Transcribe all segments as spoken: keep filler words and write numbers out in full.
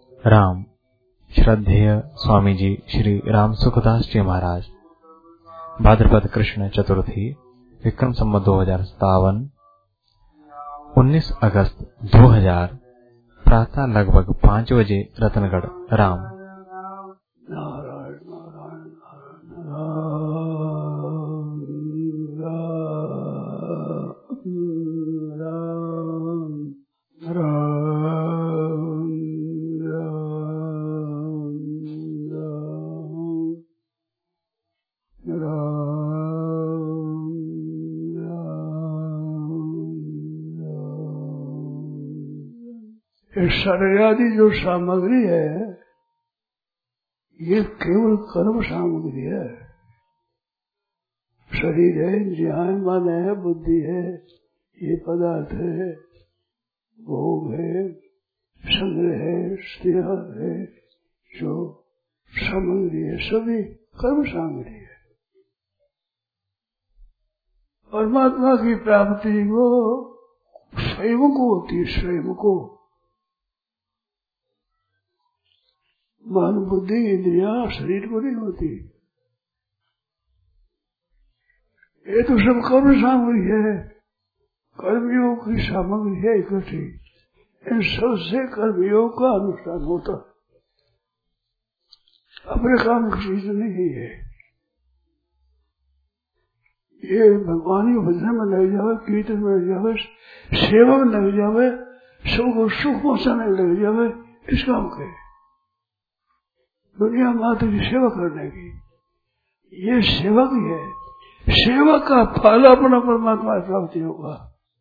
राम श्रद्धेय स्वामी जी श्री राम सुखदास जी महाराज। भाद्रपद कृष्ण चतुर्थी विक्रम संवत दो हजार सत्तावन उन्नीस अगस्त दो हजार प्रातः लगभग पाँच बजे रतनगढ़। राम नारायण नारायण नारायण राम राम राम। शरीरादि जो सामग्री है ये केवल कर्म सामग्री है। शरीर है, इंद्रियां है, मन है, बुद्धि है, ये पदार्थ है, भोग है, संग्रह है, स्नेह है, जो सामग्री है सभी कर्म सामग्री है। परमात्मा की प्राप्ति वो स्वयं को होती है, स्वयं को। मन बुद्धि इंद्रिया शरीर को नहीं होती। ये तो सब कर्म सामग्री है, कर्मयोग की सामग्री है इकट्ठी। इन सबसे कर्मयोग का अनुष्ठान होता है, अपने काम की चीज नहीं है। ये भगवान के भजन में लग जावे, कीर्तन में लग जावे, सेवा में लग जावे, सबको सुख पहुंचाने में लग जावे, इस काम के दुनिया मात्र की सेवा करने की, ये सेवा की है। सेवा का फल अपना परमात्मा प्राप्ति होगा,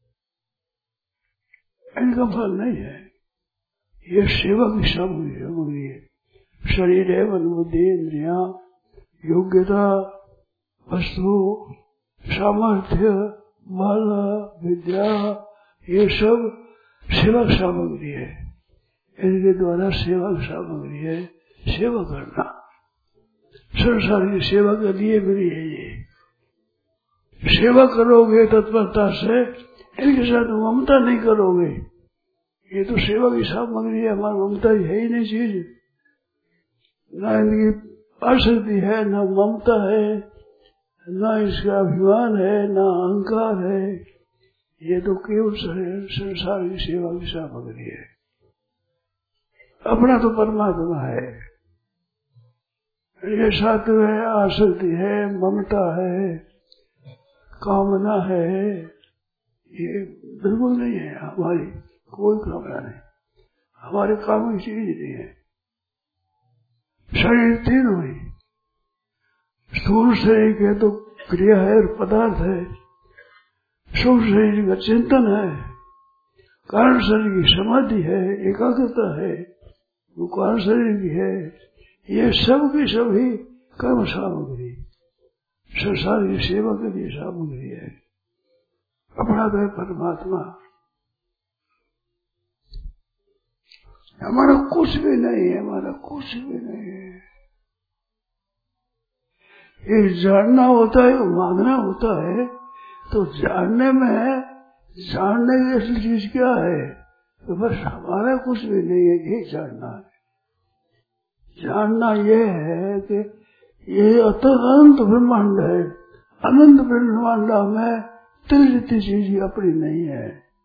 इनका फल नहीं है। ये सेवा की सामग्री है। शरीर है, मन बुद्धि इंद्रिया, योग्यता, वस्तु, सामर्थ्य, बल, विद्या, ये सब सेवा की सामग्री है। इनके द्वारा सेवा की सामग्री है। सेवा करना संसार की सेवा के लिए मिली है। ये सेवा करोगे तत्परता से, इनके साथ ममता नहीं करोगे। ये तो सेवा की सामग्री है, हमारी ममता है ही नहीं चीज। न इनकी आसक्ति है, न ममता है, न इसका अभिमान है, न अहंकार है। ये तो केवल संसार की सेवा की सामग्री है। अपना तो परमात्मा है। ये साथ है, आसक्ति है, ममता है, कामना है, ये बिल्कुल नहीं है। हमारी कोई कामना नहीं, हमारे काम की चीज नहीं है। शरीर तीन हुई, स्थूल शरीर के तो क्रिया है और पदार्थ है, सूक्ष्म शरीर का चिंतन है, कारण शरीर की समाधि है, एकाग्रता है, वो कारण शरीर की है। ये सब की सभी कर्म सामग्री संसार की सेवा के लिए सामग्री है। अपना तो है परमात्मा, हमारा कुछ भी नहीं है, हमारा कुछ भी नहीं है। ये जानना होता है, मांगना होता है, तो जानने में जानने की असली चीज क्या है? तो बस हमारा कुछ भी नहीं है, ये जानना है। जानना ये है कि ये अनंत ब्रह्मांड है, अनंत ब्रह्मांड में त्रिविधि चीज अपनी नहीं है।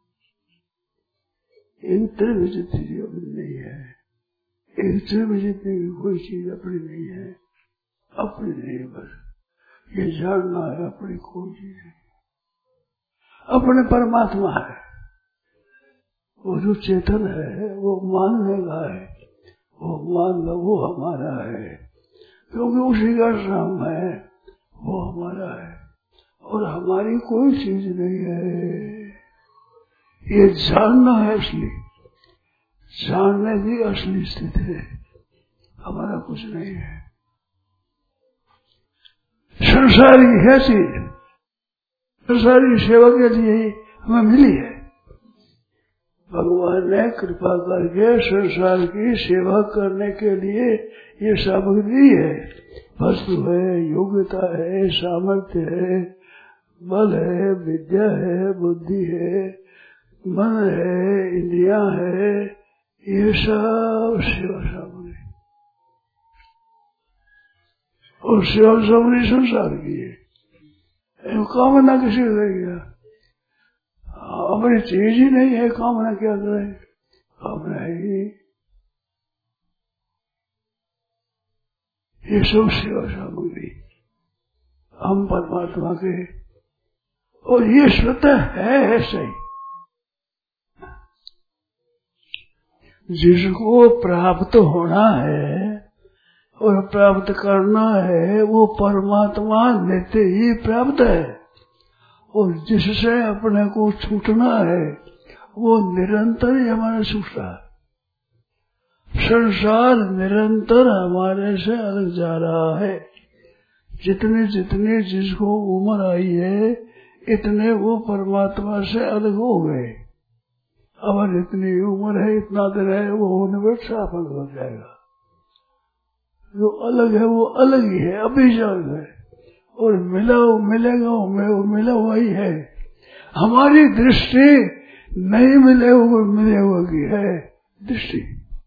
एक त्रिविधि चीज अपनी नहीं है, एक त्रिविधि की कोई चीज अपनी नहीं है, अपनी नहीं है। बस ये जानना है, अपनी कोई चीज नहीं, अपने परमात्मा है। वो जो चेतन है वो मानने का है, वो मान लो वो हमारा है, क्योंकि उसी का नाम है, वो हमारा है और हमारी कोई चीज नहीं है। ये जानना है असली, जानने की असली स्थिति है, हमारा कुछ नहीं है। संसारी है चीज, संसारी सेवा के लिए ही हमें मिली है। भगवान ने कृपा करके संसार की सेवा करने के लिए ये सामग्री है, वस्तु है, योग्यता है, सामर्थ्य है, बल है, विद्या है, बुद्धि है, मन है, इंद्रियां है, ये सब सेवा सामग्री, और सेवा सामग्री संसार की है। कामना किसी को रहेगा, अपनी चीज ही नहीं है, कामना क्या करे, कामना है ही। ये सब सेवा सामग्री हम परमात्मा के, और ये स्वतः है, है सही। जिसको प्राप्त होना है और प्राप्त करना है वो परमात्मा लेते ही प्राप्त है, और जिससे अपने को छूटना है वो निरंतर ही हमारे छूट रहा है। संसार निरंतर हमारे से अलग जा रहा है। जितने जितने जिसको उम्र आई है इतने वो परमात्मा से अलग हो गए। अब इतनी उम्र है, इतना दिन है, वो होने पर साफ अलग हो जाएगा। जो अलग है वो अलग ही है, अभी अलग है, और मिला वो मिलेगा, वो मिला हुआ ही है। हमारी दृष्टि नहीं मिले हुए मिले हुए की है दृष्टि।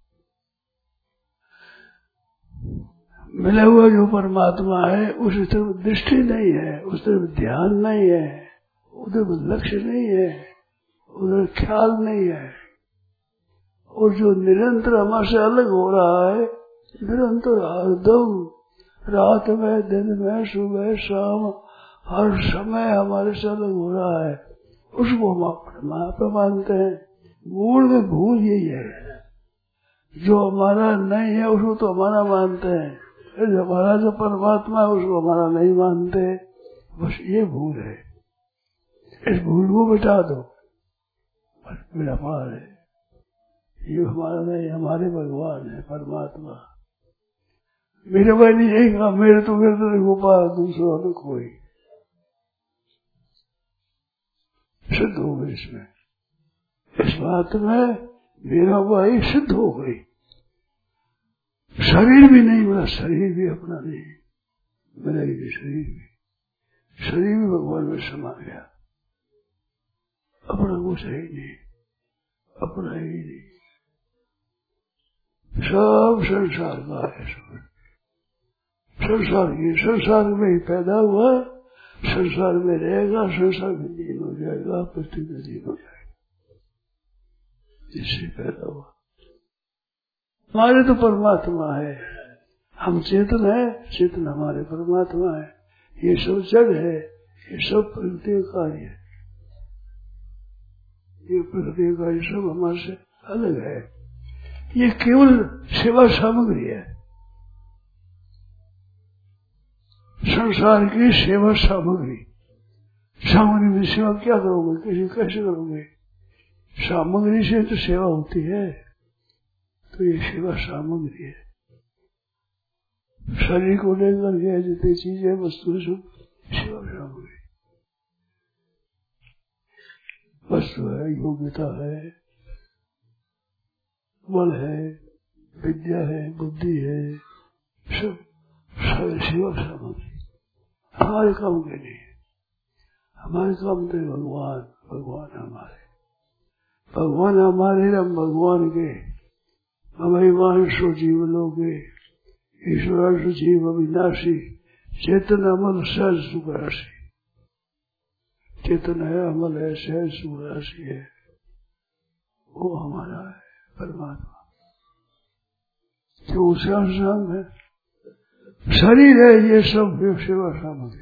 मिला हुआ जो परमात्मा है उस तरफ दृष्टि नहीं है, उस तरफ ध्यान नहीं है, उधर लक्ष्य नहीं है, उधर ख्याल नहीं है। और जो निरंतर हमारे से अलग हो रहा है, निरंतर हरदम रात में दिन में सुबह शाम हर समय हमारे से अलग हो रहा है, उसको हम परमात्मा मानते हैं। मूल में भूल यही है, जो हमारा नहीं है उसको तो हमारा मानते हैं, जो हमारा जो परमात्मा है उसको हमारा नहीं मानते। बस ये भूल है, इस भूल को मिटा दो। बस मेरा पार है, ये हमारा नहीं, हमारे भगवान है परमात्मा। मेरे भाई ने यही कहा, मेरे तो मेरे तो गोपाल, दूसरा तो कोई। सिद्ध हो गई इसमें, इस बात में मेरा भाई सिद्ध हो गई। शरीर भी नहीं मिला, शरीर भी अपना नहीं मिलेगी, शरीर भी शरीर भी भगवान में समा गया। अपना कुछ है ही नहीं, अपना ही नहीं, सब संसार का है। सब संसार की, संसार में ही पैदा हुआ, संसार में रहेगा, संसार में लीन हो जाएगा, पृथ्वी में लीन हो जाएगा। इससे पैदा हुआ। हमारे तो परमात्मा है, हम चेतन है, चेतन हमारे परमात्मा है। ये सब जड़ है, ये सब प्रकृति का कार्य है, ये प्रकृति का ये सब हमारे से अलग है। ये केवल सेवा सामग्री है, संसार की सेवा सामग्री। सामग्री में सेवा क्या करोगे, किसी कैसे करोगे? सामग्री से तो सेवा होती है, तो ये सेवा सामग्री है। शरीर को लेकर के जितनी चीजें वस्तु सब सेवा सामग्री। वस्तु है, योग्यता है, बल है, विद्या है, बुद्धि है, सब सेवा सामग्री। हमारे काम के नहीं, हमारे काम तो भगवान, भगवान हमारे, भगवान हमारे, हम भगवान के। अभिमान सो जीव लोगे, ईश्वर जीव अविनाशी, चेतन अमल सहज सुख राशि। चेतन है, अमल है, सहज सुख राशि है, वो हमारा है परमात्मा। जो संसार है, शरीर है, ये सब सेवा सामग्री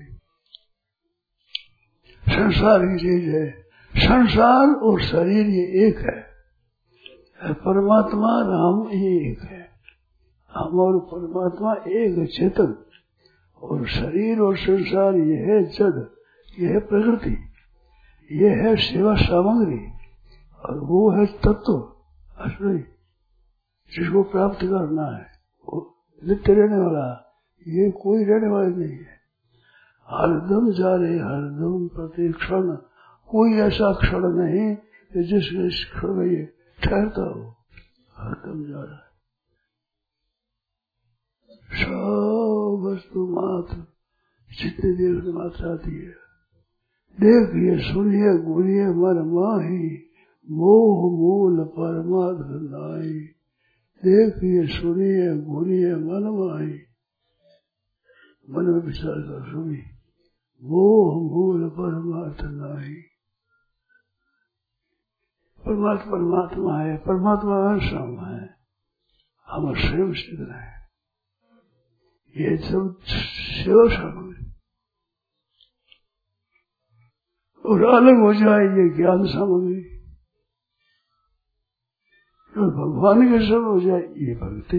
संसार की चीज है। संसार और शरीर ये एक है, परमात्मा राम ये एक है। हम और परमात्मा एक है, चेतन। और शरीर और संसार ये है जड़, ये है प्रकृति, ये है सेवा सामग्री, और वो है तत्व असली, जिसको प्राप्त करना है। वो नित्य रहने वाला, ये कोई रहने वाला नहीं है। हरदम जा रहे, हरदम प्रति क्षण, कोई ऐसा क्षण नहीं कि जिसके क्षण में ये ठहरता हो, हरदम जा रहा है। सब वस्तु मात्र जितनी देर की मात्रा आती है, देखिए, सुनिए, गुनिए, मन माही, मोह मूल परमात्म नाई, देखिए सुनिए घूरिए मन माई। मन में विचार कर सुनी, मोह मूल परमात्म नाई। परमात्मा परमात्मा है, परमात्मा अंशम है, हम स्वयं सिद्ध है। ये सब सेवा सामग्री और अलग हो जाए ये ज्ञान सामग्री, और भगवान के सब हो जाए ये भक्ति।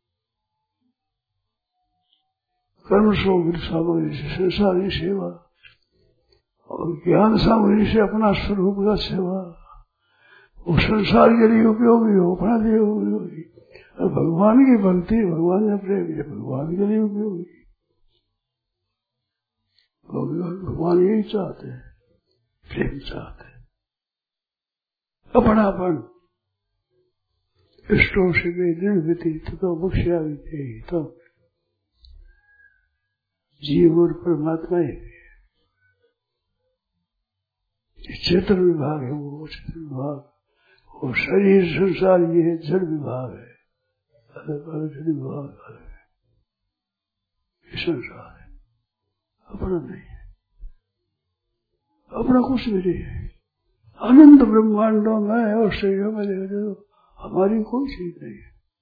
कर्म सामग्री से संसारी सेवा और ज्ञान सामग्री से अपना स्वरूप का सेवा, वो संसार के लिए उपयोगी हो, अपना लिए उपयोगी। और भगवान की भक्ति, भगवान का प्रेम, ये भगवान के लिए उपयोगी। भगवान यही चाहते हैं, प्रेम चाहते हैं, अपनापन। इष्टों से भी निर्वृति तो मुख्या भी तो जीव और परमात्मा ही चेतन विभाग है, वो चेतन विभाग, वो शरीर संसार ये है जड़ विभाग है, अलग अलग जड़ विभाग अलग है, ये संसार है, अपना नहीं है, अपना कुछ भी नहीं है। अनंत ब्रह्मांडों में और शरीरों में देखते तो हमारी कोई चीज नहीं है,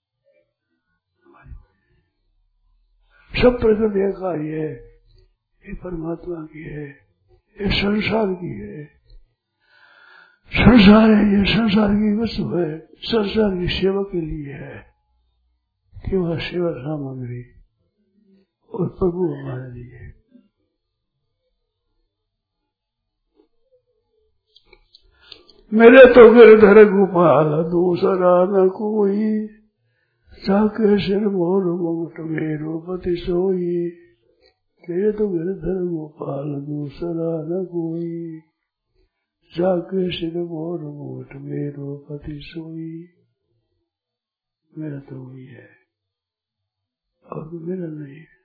सब प्रकृति का ही है, ये परमात्मा की है, ये संसार की है। संसार है, ये संसार की वस्तु है, संसार की सेवा के लिए है, केवल सेवा सामग्री और प्रभु हमारे लिए। मेरे तो गिरधर गोपाल दूसरा न कोई, जाके सिर मोर मुकुट मेरो पति सोई। मेरे तो गिरधर गोपाल दूसरा न कोई, जाके सिर मोर मुकुट मेरो पति सोई। मेरा तो वही है और मेरा नहीं है।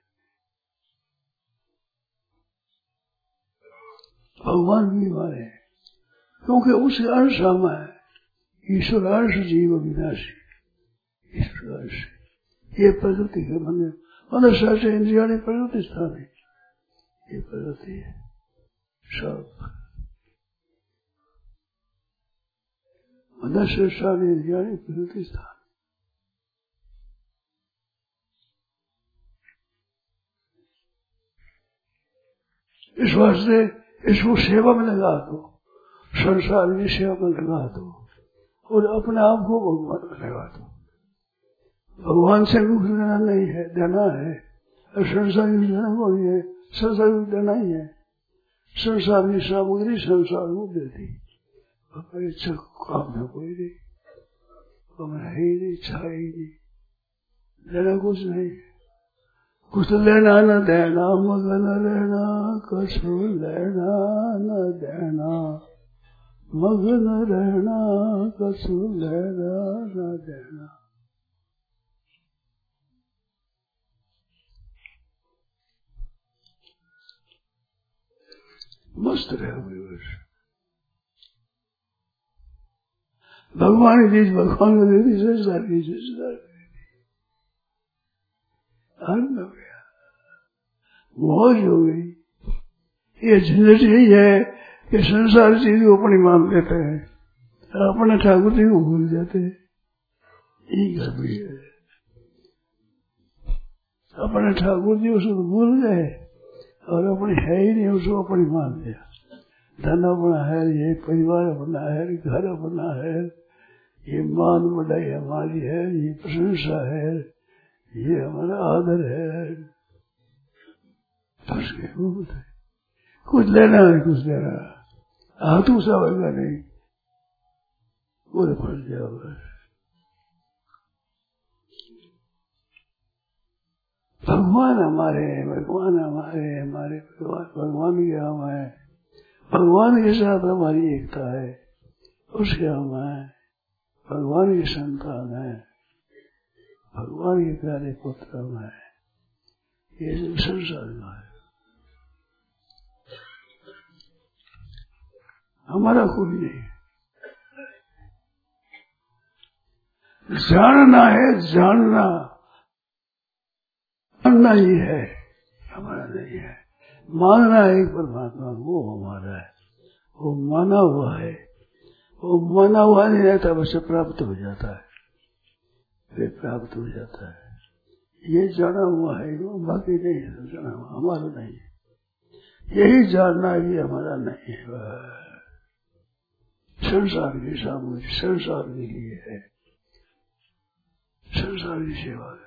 भगवान भी हमारे, क्योंकि उसके अंश हम है। ईश्वर अंश जीव विनाशी, ईश्वर अंश ये प्रकृति के मन में मनुष्य से इंद्रिया ने प्रकृति स्थान है, ये प्रकृति है सब। मनुष्य सारे इंद्रिया ने प्रकृति स्थान। इस वास्ते इसको सेवा में लगा दो, संसार की सेवा में लगा दो और अपने आप को भगवान में लगा दो। भगवान से कुछ लेना नहीं है, देना है। और संसार की देना कोई है, संसार को देना ही है। संसार की सामग्री संसार को देती, इच्छा काम है कोई नहीं, काम है ही नहीं, इच्छा ही नहीं, लेना कुछ नहीं, कुछ लेना न देना, मगन रहना, कछु लेना न देना, मगन रहना, कछु लेना न देना। मस्त रहोगे बस। भगवान की चीज भगवान को दे दी, संसार की चीज संसार को दे दी, आनंद हो गया, मौज हो गई। ये झंझट यही है कि संसार चीज को अपनी मान लेते हैं, अपने ठाकुर जी को भूल जाते हैं। यही गड़बड़ी है, अपने ठाकुर जी उसको भूल गए और अपनी है ही नहीं, उसको अपनी मान लिया। धन अपना है, ये परिवार अपना है, घर अपना है, ये मान बढ़ाई हमारी है, ये प्रशंसा है, ये हमारा आदर है। कुछ लेना है, कुछ लेना हाथों से होगा नहीं, पूरे फंस जाओगे। भगवान हमारे, भगवान हमारे, हमारे भगवान भगवान के हम है, भगवान के साथ हमारी एकता है, उसके हम है, भगवान की संतान है, भगवान के प्यारे पुत्र हम है। ये सब संसार का है, हमारा कोई नहीं। जानना है, जानना जानना ही है, हमारा नहीं है। मानना एक परमात्मा वो हमारा है, वो माना हुआ है, वो माना हुआ नहीं रहता, बस प्राप्त हो जाता है, फिर प्राप्त हो जाता है। ये जाना हुआ है, वो बाकी नहीं है, जाना हुआ हमारा नहीं है। यही जानना ये हमारा नहीं है। संसार के सामने, संसार के लिए है, संसार की सेवा है।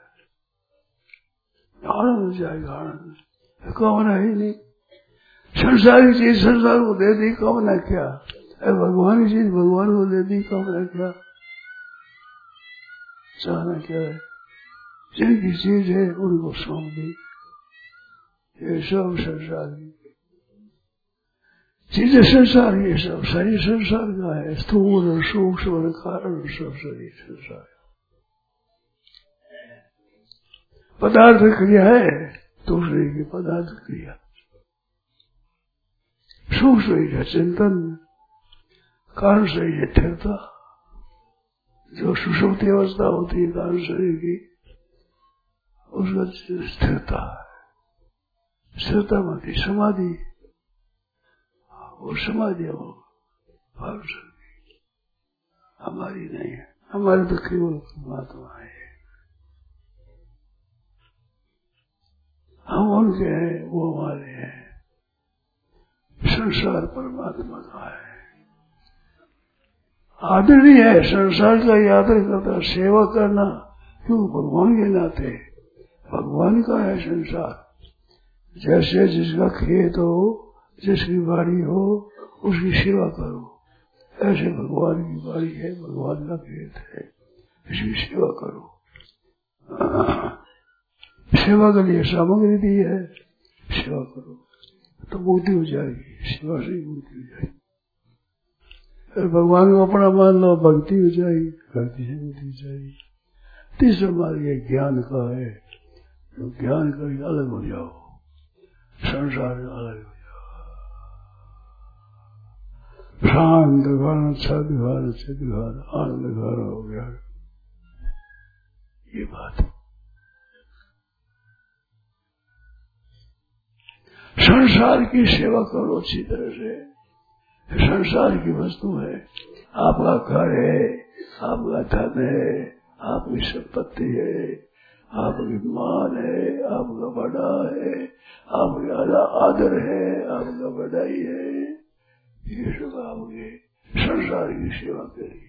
आनंद हो जाएगा, आनंद कामना ही नहीं। संसार की चीज संसार को दे दी, कामना क्या? भगवान की चीज भगवान को दे दी, कामना क्या? चाहना क्या है? जिनकी चीज है उनको सौंप दी। ये सब संसार की चीजें, संसार ये सब शरीर संसार का है, स्थूल और सूक्ष्म और कारण सब शरीर संसार। पदार्थ क्रिया है दूसरे की पदार्थ क्रिया, सूक्ष्म का चिंतन, कारण से ये स्थिरता, जो सुषुप्ति अवस्था होती है कारण शरीर की, उसका स्थिरता है। स्थिरता माती समाधि, वो समाधि वो हमारी नहीं है, हमारे तो केवल परमात्मा है। हम उनके हैं, वो हमारे हैं। संसार परमात्मा का है, आदरणीय है। संसार का आदर करता, सेवा करना, क्यों? भगवान के नाते भगवान का है संसार। जैसे जिसका खेत हो, जिसकी बाड़ी हो, उसकी सेवा करो, ऐसे भगवान की बाड़ी है, भगवान का खेत है, इसकी सेवा करो। सेवा के लिए सामग्री दी है, सेवा करो तो मुक्ति हो जाएगी, सेवा से ही मुक्ति हो जाएगी। फिर भगवान को अपना मान लो, भक्ति हो जाएगी, भक्ति से मुक्ति हो जाएगी। तीसरा मार्ग ये ज्ञान का है, तो ज्ञान का अलग हो जाओ, संसार से अलग हो जाओ। शांत घर, सदघर, चिदघर, आनंद घर हो गया, ये बात है। संसार की सेवा करो अच्छी तरह से। संसार की वस्तु है, आपका घर है, आपका धन है, आपकी संपत्ति है, आपकी मान है, आपका बड़ा है, आपका आदर है, आपका बढ़ाई है, ये सब आपके संसार की सेवा के लिए।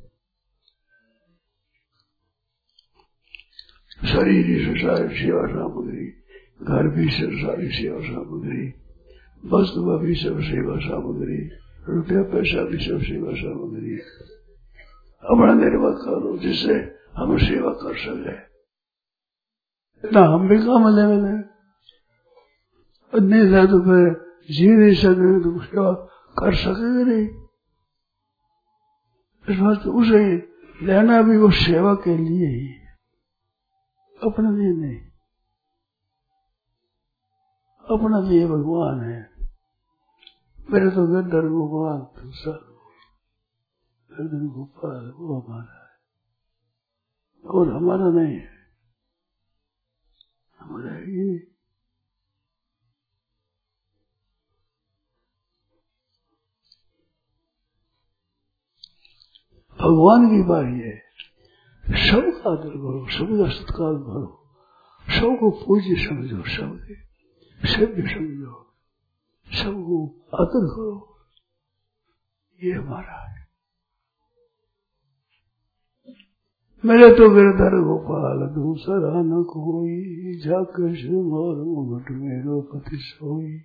शरीर की संसार की सेवा सामग्री, घर भी संसारी सेवा सामग्री, वस्तु भी सब सेवा सामग्री, रुपया पैसा भी सब सेवा सामग्री। अपना निर्भर करो जिससे हम सेवा कर सके। इतना हम भी काम लेवे नहीं था तो फिर जी नहीं सके, तो सेवा कर सकेंगे नहीं। इस बात उसे लेना भी वो सेवा के लिए ही, अपने लिए नहीं। अपना लिए भगवान है, मेरे तो गिरधर भगवान दूसरा, गिरधर गोपाल वो हमारा है और हमारा नहीं है, हमारा ये। भगवान की बारी है, सबका आदर करो, सबका सत्कार करो, सबको पूज्य समझो, सबके सभ्य समझो, सबको आदर करो, ये हमारा है। मेरे तो गिरधर गोपाल दूसरा न कोई, जाकर से मोर मुकुट मेरो पति सोई।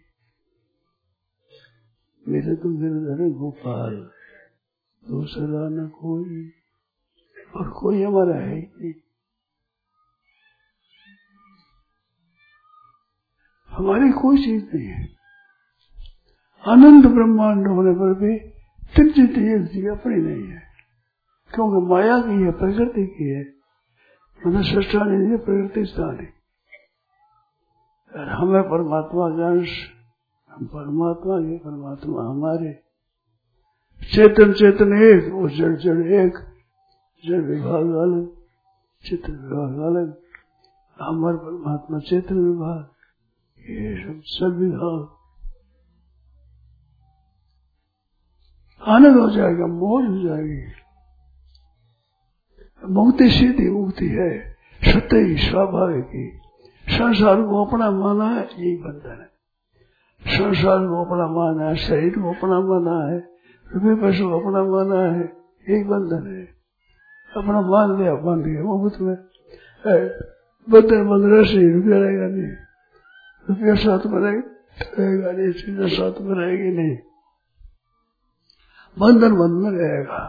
मेरे तो गिरधर गोपाल दूसरा न कोई, और कोई हमारा है ही नहीं। हमारी कोई चीज नहीं है। अनंत ब्रह्मांड होने पर भी तिरछी चीज अपनी नहीं है, क्योंकि माया की है, प्रकृति की है। मतलब सृष्टा नहीं है, प्रकृति स्थान है। हमें परमात्मा का अंश, हम परमात्मा के, परमात्मा हमारे। चेतन चेतन एक, वो जड़ जड़ एक, जड़ विभाग अलग, चित्र विभाग अलग, अमर परमात्मा चेतन विभाग, ये सब सब विभाग आनंद हो जाएगा, मौज हो जाएगी। मुक्ति सीधी मुक्ति है, सत्य ही स्वाभाविक ही। संसार को अपना माना है, यही बंधन है। संसार को अपना माना है, शरीर को अपना माना है, रुपये पैसे को अपना माना है, यही बंधन है। अपना मान लिया, मान लिया मुफ्त में बंधन बंध रहे से रुपया रहेगा नहीं, रुपया साथ में रहेगा नहीं, चीजें साथ में रहेगी नहीं, बंधन बंध में रहेगा।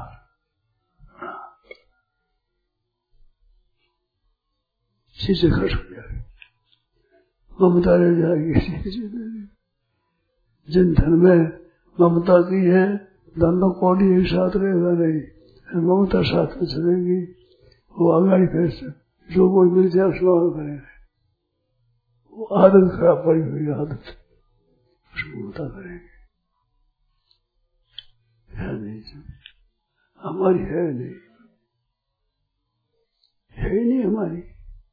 चीजें खर्च हो जाएगी, ममता रह जाएगी। जिन धन में ममता की है, धन तो कौड़ी एक साथ रहेगा नहीं, ममता साथ में चलेगी, वो आगाड़ी फिर से जो कोई मिल जाए उसको करेगा। वो आदत खराब पड़ी हुई आदत, उसको ममता करेंगे। है नहीं, हमारी है नहीं, है ही नहीं हमारी,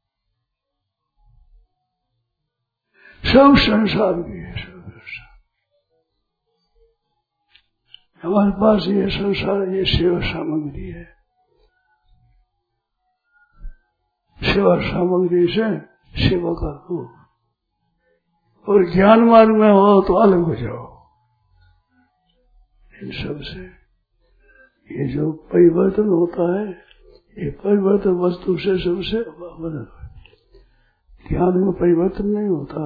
सब संसार की है, सब संसार। हमारे पास ये संसार, ये सेवा सामग्री है, सेवा सामग्री से सेवा करो, और ज्ञान मार्ग में हो तो अलग हो जाओ इन सब से। ये जो परिवर्तन होता है, ये परिवर्तन वस्तु से सबसे बदल, ज्ञान में परिवर्तन नहीं होता।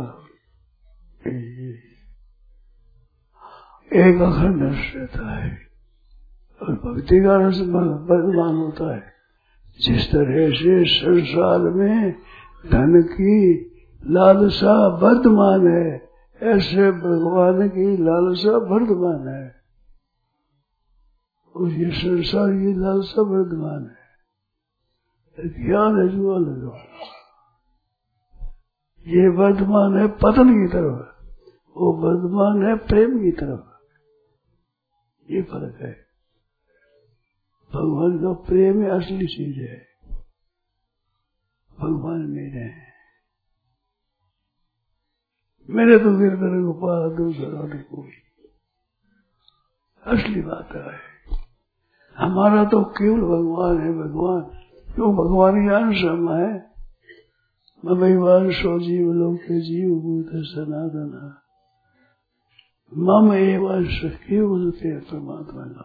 एक अखंड रहता है और भक्ति का रस वर्तमान होता है। जिस तरह से संसार में धन की लालसा वर्तमान है, ऐसे भगवान की लालसा वर्तमान है, और ये संसार की लालसा वर्तमान है। ज्ञान है जो अलग, ये वर्तमान है पतन की तरफ, वो वर्तमान है प्रेम की तरफ, ये फर्क है। भगवान का प्रेम असली चीज है, भगवान मेरे हैं, मेरे तो गिरधर गोपाल दूसरा नहीं कोई, असली बात है। हमारा तो केवल भगवान है, भगवान क्यों, भगवान का अंश हम है। मम सो जीव लोके जीव भूत सनातन, मम एव अंश केवल परमात्मा का।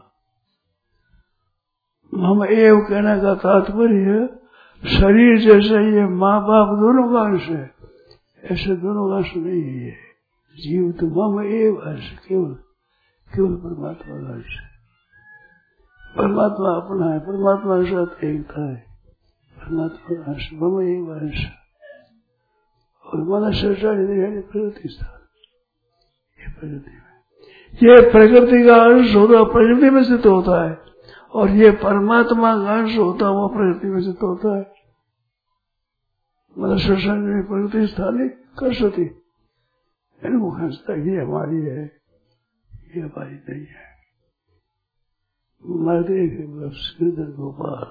मम एव कहने का तात्पर्य शरीर जैसे ये माँ बाप दोनों का अंश है, ऐसे दोनों का अंश नहीं है ये जीव, तो मम एव अंश केवल केवल परमात्मा का अंश है। परमात्मा अपना है, परमात्मा के साथ एकता है, परमात्मा का अंश मम एव अंश। और मन शरीर प्रकृति स्थान, ये प्रकृति में, ये प्रकृति का अंश होता प्रकृति में सिद्ध होता है, और ये परमात्मा का अंश होता वो प्रकृति में सिद्ध होता है। मतलब शरीर प्रकृति स्थान कर सकती, इनको खंसता ये हमारी है, ये हमारी नहीं है। मर्दे के श्रीधर गोपाल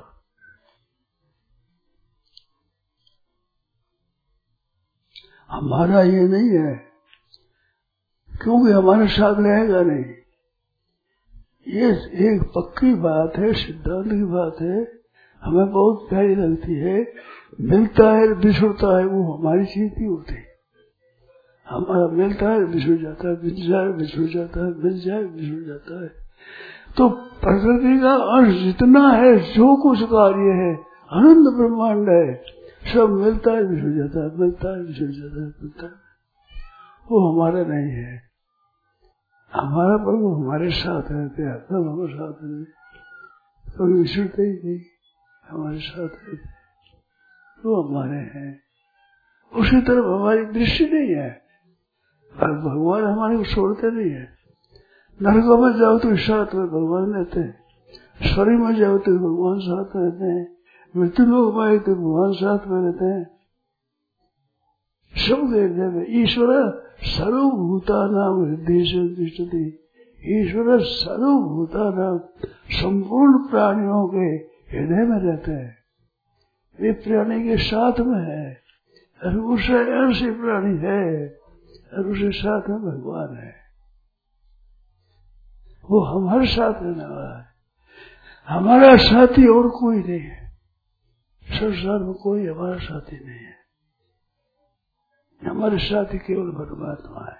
हमारा ये नहीं है, क्योंकि हमारे साथ रहेगा नहीं। ये एक पक्की बात है, सिद्धांत की बात है, हमें बहुत प्यारी लगती है। मिलता है बिछुड़ता है, वो हमारी चीज नहीं होती। हमारा मिलता है बिछुड़ जाता है, मिल जाए बिछुड़ जाता है, मिल जाए बिछुड़ जाता है। तो प्रकृति का अंश जितना है, जो कुछ कार्य है, अनंत ब्रह्मांड है, सब मिलता है बिछुड़ जाता है, मिलता है बिछुड़ जाता है, मिलता है, वो हमारा नहीं है। हमारा प्रभु हमारे साथ रहते हैं, सब हमारे साथ रहते, कभी बिछुड़ते ही नहीं, हमारे साथ रहते, वो हमारे हैं। उसी तरफ हमारी दृष्टि नहीं है, और भगवान हमारे को छोड़ते नहीं है। नरकों में जाओ तो साथ में भगवान रहते हैं, स्वर्ग में जाओ तो भगवान साथ रहते हैं, मृत्यु लोक में आए तो भगवान साथ में रहते हैं। सब देखने में ईश्वर सर्वभूता नाम हृदय से दृष्टि, ईश्वर सर्वभूता नाम संपूर्ण प्राणियों के हृदय में रहते हैं, वे प्राणी के साथ में है और उससे ऐसी प्राणी है और उसके साथ में भगवान है। वो हमारे साथ रहने वाला है, हमारा साथी और कोई नहीं है। संसार में कोई हमारा साथी नहीं है, हमारे साथी केवल परमात्मा है।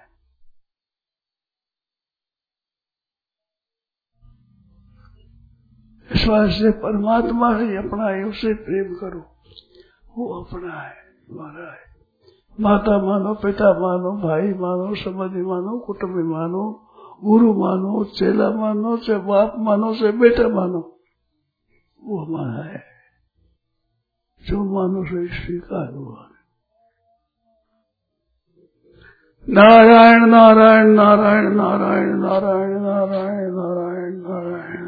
इस वास्ते परमात्मा से अपना है, उससे प्रेम करो, वो अपना है, हमारा है। माता मानो, पिता मानो, भाई मानो, संबंधी मानो, कुटुंबी मानो, गुरु मानो, चेला मानो, चाहे बाप मानो, चाहे बेटा मानो, वो हमारा है। जो मानो से स्वीकार हुआ। नारायण नारायण नारायण नारायण नारायण नारायण नारायण नारायण